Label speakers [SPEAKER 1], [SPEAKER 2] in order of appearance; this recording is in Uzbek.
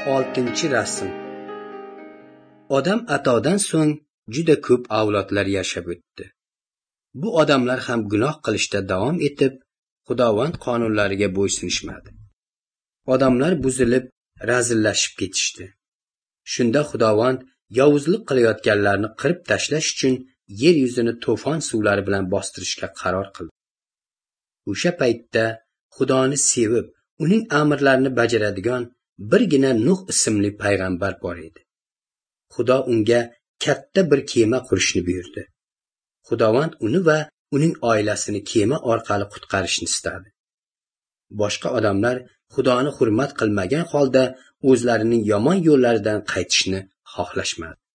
[SPEAKER 1] 6 rasm. Odam atodan so'ng juda ko'p avlodlar yashab o'tdi. Bu odamlar ham gunoh qilishda davom etib, Xudovand qonunlariga bo'ysunishmadi. Odamlar buzilib, razillashib ketishdi. Shunda Xudovand yovuzlik qilayotganlarni qirib tashlash uchun yer yuzini to'fon suvlari bilan bostirishga qaror qildi. O'sha paytda Xudoni sevib, uning amrlarini bajaradigan birgina Nuh ismli payg'ambar bor edi. Xudo unga katta bir kema qurishni buyurdi. Xudovand uni va uning oilasini kema orqali qutqarishni istadi. Boshqa odamlar Xudoni hurmat qilmagan holda o'zlarining yomon yo'llaridan qaytishni xohlashmadi.